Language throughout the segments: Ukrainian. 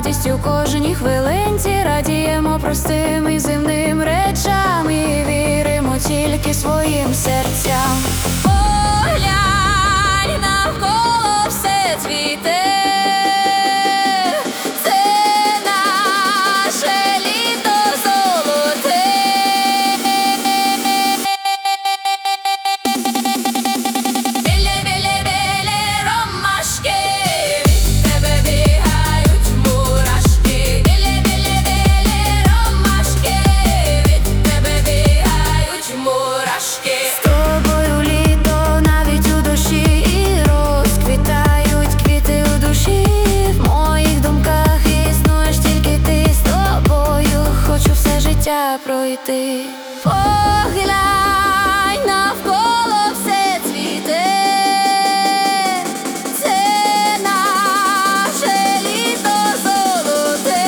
радість у кожній хвилинці, радіємо простим і земним речам і віримо тільки своїм серцям. Поглянь, навколо все цвіте. Пройти. Поглянь, навколо все цвіте. Це наше літо золоте.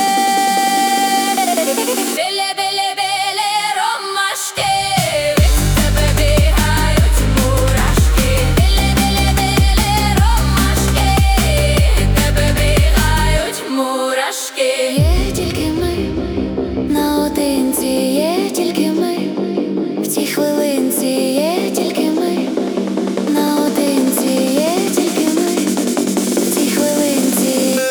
Біле-біле-біле ромашки, від тебе бігають мурашки. Біле-біле-біле ромашки, від тебе бігають мурашки. Є тільки ми наодинці, є тільки ми, в цій хвилинці є тільки ми, наодинці є тільки ми, в цій хвилинці.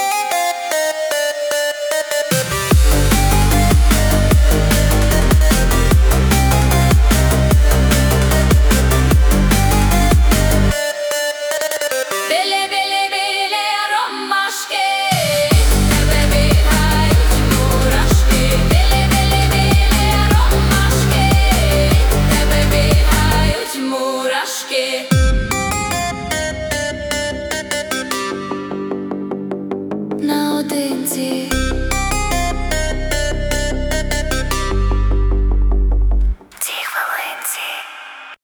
Біле-біле-біле ромашки, тебе бігають мурашки. Біле-біле-біле ромашки, тебе бігають мурашки. Наодинці.